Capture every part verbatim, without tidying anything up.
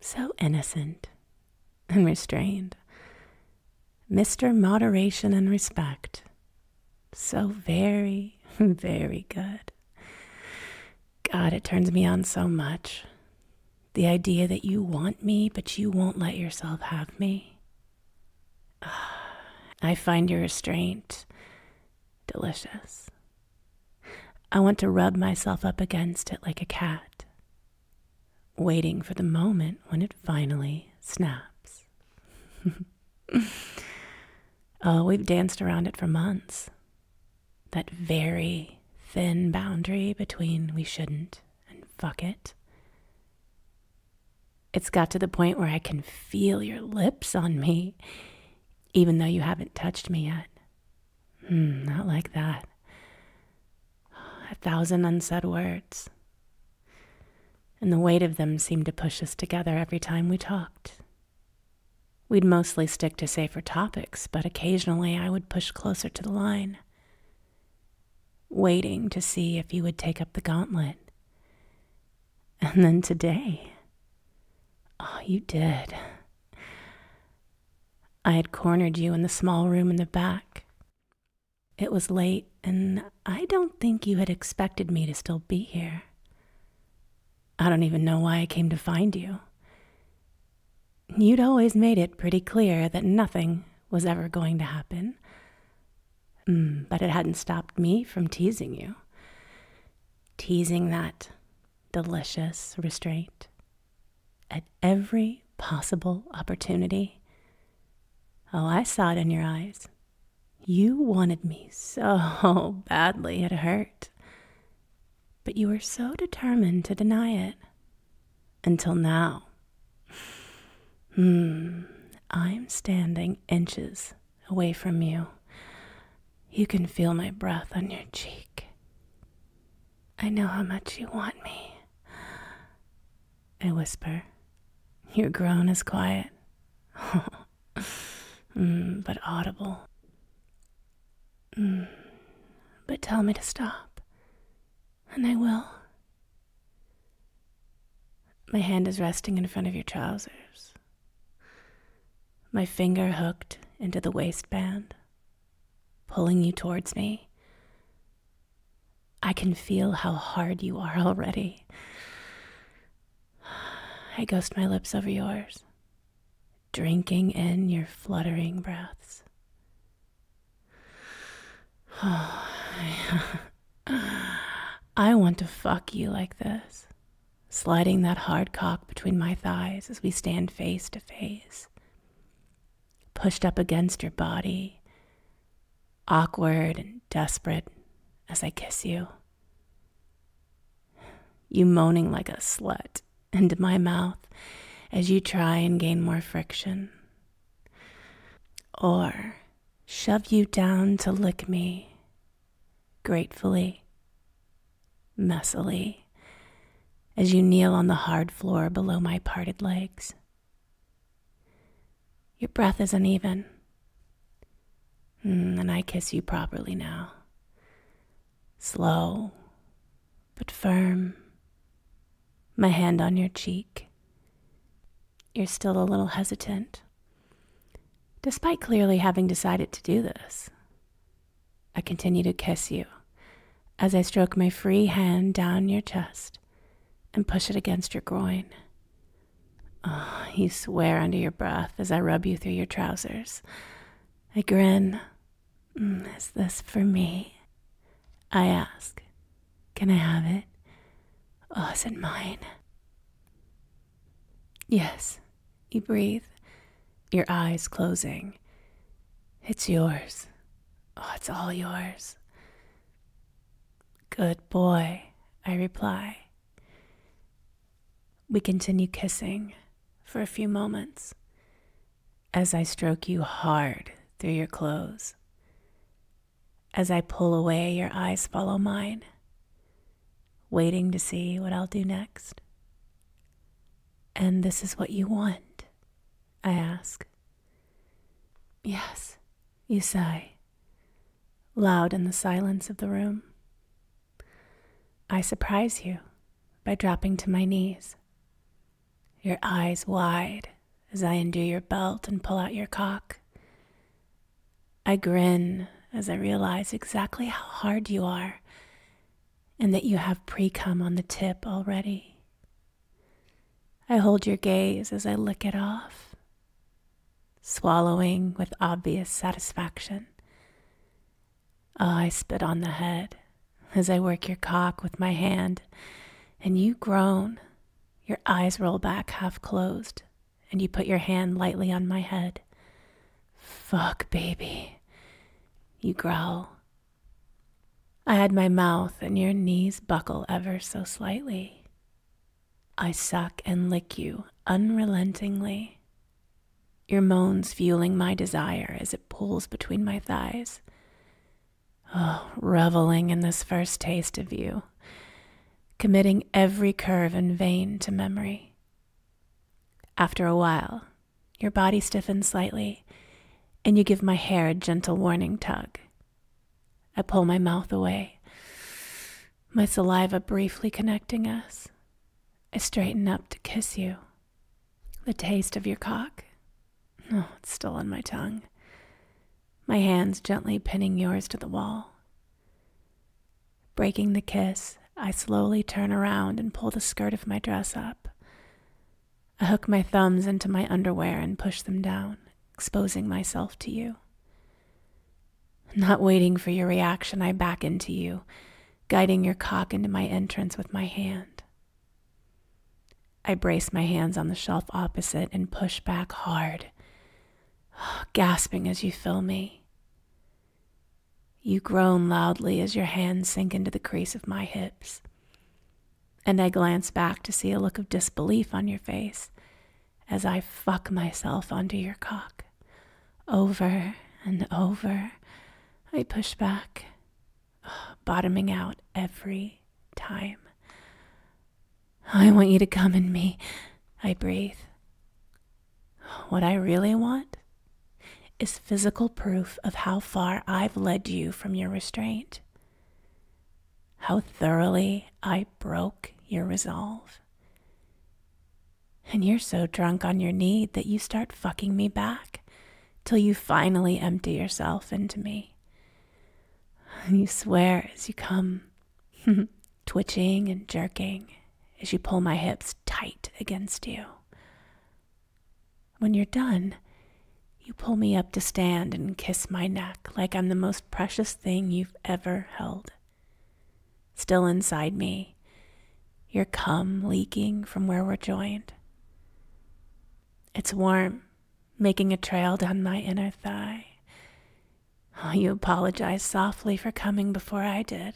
So innocent and restrained. Mister Moderation and Respect. So very, very good. God, it turns me on so much. The idea that you want me, but you won't let yourself have me. I find your restraint delicious. I want to rub myself up against it like a cat, waiting for the moment when it finally snaps. Oh, we've danced around it for months. That very thin boundary between we shouldn't and fuck it. It's got to the point where I can feel your lips on me, even though you haven't touched me yet. Hmm, not like that. A thousand unsaid words. And the weight of them seemed to push us together every time we talked. We'd mostly stick to safer topics, but occasionally I would push closer to the line, waiting to see if you would take up the gauntlet. And then today, oh, you did. I had cornered you in the small room in the back. It was late, and I don't think you had expected me to still be here. I don't even know why I came to find you. You'd always made it pretty clear that nothing was ever going to happen. Mm, but it hadn't stopped me from teasing you. Teasing that delicious restraint at every possible opportunity. Oh, I saw it in your eyes. You wanted me so badly it hurt. But you were so determined to deny it. Until now. Hmm, I'm standing inches away from you. You can feel my breath on your cheek. I know how much you want me. I whisper. Your groan is quiet, mm, but audible. Mm, but tell me to stop, and I will. My hand is resting in front of your trousers. My finger hooked into the waistband, pulling you towards me. I can feel how hard you are already. I ghost my lips over yours, drinking in your fluttering breaths. I want to fuck you like this, sliding that hard cock between my thighs as we stand face to face. Pushed up against your body, awkward and desperate as I kiss you. You moaning like a slut into my mouth as you try and gain more friction. Or shove you down to lick me, gratefully, messily, as you kneel on the hard floor below my parted legs. Your breath is uneven, mm, and I kiss you properly now. Slow, but firm. My hand on your cheek. You're still a little hesitant, despite clearly having decided to do this. I continue to kiss you as I stroke my free hand down your chest and push it against your groin. Oh, you swear under your breath as I rub you through your trousers. I grin. Mm, is this for me? I ask. Can I have it? Oh, is it mine? Yes, you breathe, your eyes closing. It's yours. Oh, it's all yours. Good boy, I reply. We continue kissing for a few moments as I stroke you hard through your clothes. As I pull away, your eyes follow mine, waiting to see what I'll do next. And this is what you want, I ask. Yes, you sigh, loud in the silence of the room. I surprise you by dropping to my knees, your eyes wide as I undo your belt and pull out your cock. I grin as I realize exactly how hard you are and that you have pre-cum on the tip already. I hold your gaze as I lick it off, swallowing with obvious satisfaction. Oh, I spit on the head as I work your cock with my hand, and you groan. Your eyes roll back half closed, and you put your hand lightly on my head. Fuck, baby, you growl. I had my mouth and your knees buckle ever so slightly. I suck and lick you unrelentingly, your moans fueling my desire as it pulls between my thighs. Oh, reveling in this first taste of you, committing every curve and vein to memory. After a while, your body stiffens slightly, and you give my hair a gentle warning tug. I pull my mouth away, my saliva briefly connecting us. I straighten up to kiss you. The taste of your cock, oh, it's still on my tongue. My hands gently pinning yours to the wall. Breaking the kiss, I slowly turn around and pull the skirt of my dress up. I hook my thumbs into my underwear and push them down, exposing myself to you. Not waiting for your reaction, I back into you, guiding your cock into my entrance with my hand. I brace my hands on the shelf opposite and push back hard, gasping as you fill me. You groan loudly as your hands sink into the crease of my hips, and I glance back to see a look of disbelief on your face as I fuck myself onto your cock. Over and over, I push back, bottoming out every time. I want you to come in me, I breathe. What I really want is physical proof of how far I've led you from your restraint, how thoroughly I broke your resolve. And you're so drunk on your need that you start fucking me back till you finally empty yourself into me. You swear as you come, twitching and jerking as you pull my hips tight against you. When you're done, you pull me up to stand and kiss my neck like I'm the most precious thing you've ever held. Still inside me, your cum leaking from where we're joined. It's warm, making a trail down my inner thigh. Oh, you apologize softly for coming before I did.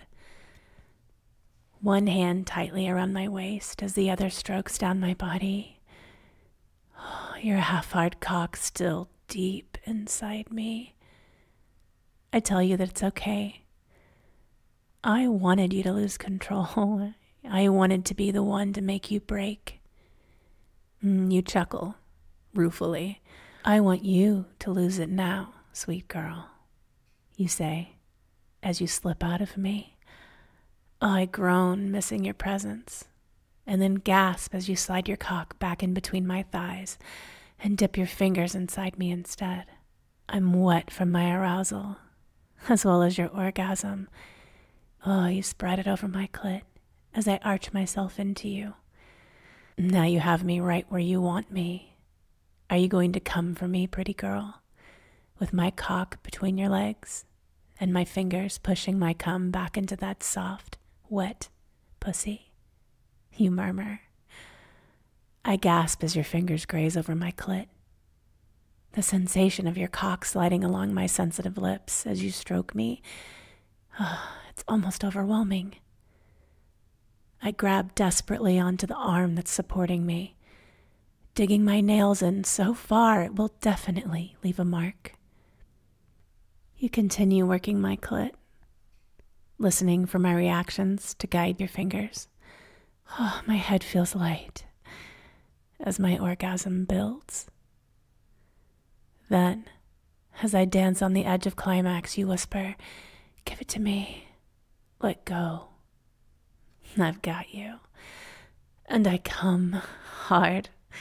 One hand tightly around my waist as the other strokes down my body. Oh, your half-hard cock still deep inside me. I tell you that it's okay. I wanted you to lose control. I wanted to be the one to make you break. Mm, you chuckle, ruefully. I want you to lose it now, sweet girl, you say, as you slip out of me. Oh, I groan, missing your presence, and then gasp as you slide your cock back in between my thighs and dip your fingers inside me instead. I'm wet from my arousal, as well as your orgasm. Oh, you spread it over my clit as I arch myself into you. Now you have me right where you want me. Are you going to come for me, pretty girl, with my cock between your legs and my fingers pushing my cum back into that soft, wet pussy? You murmur. I gasp as your fingers graze over my clit. The sensation of your cock sliding along my sensitive lips as you stroke me, oh, it's almost overwhelming. I grab desperately onto the arm that's supporting me, digging my nails in so far it will definitely leave a mark. You continue working my clit, listening for my reactions to guide your fingers. Oh, my head feels light as my orgasm builds. Then, as I dance on the edge of climax, you whisper, "Give it to me. Let go. I've got you." And I come hard,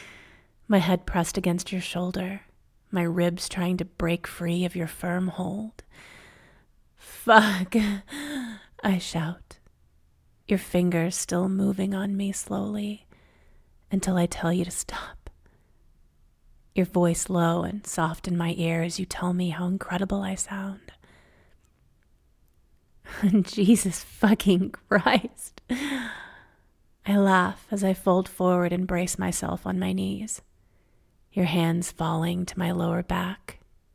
my head pressed against your shoulder, my ribs trying to break free of your firm hold. Fuck, I shout, your fingers still moving on me slowly until I tell you to stop. Your voice low and soft in my ear as you tell me how incredible I sound. Jesus fucking Christ. I laugh as I fold forward and brace myself on my knees, your hands falling to my lower back.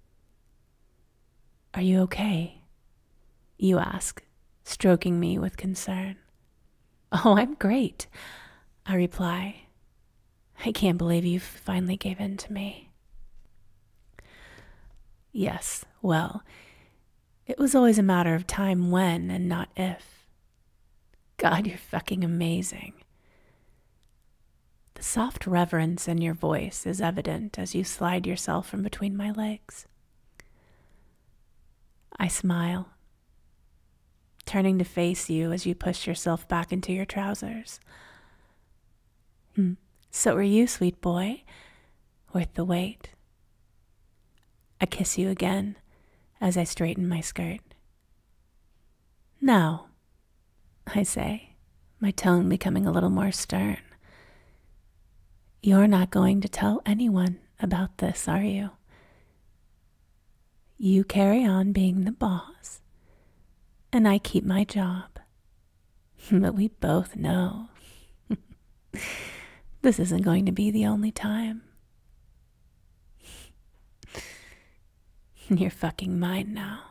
Are you okay? You ask, stroking me with concern. Oh, I'm great, I reply. I can't believe you finally gave in to me. Yes, well, it was always a matter of time when and not if. God, you're fucking amazing. The soft reverence in your voice is evident as you slide yourself from between my legs. I smile, turning to face you as you push yourself back into your trousers. Hmm. So are you, sweet boy, worth the wait. I kiss you again as I straighten my skirt. Now, I say, my tone becoming a little more stern. You're not going to tell anyone about this, are you? You carry on being the boss, and I keep my job. But we both know this isn't going to be the only time. You're fucking mine now.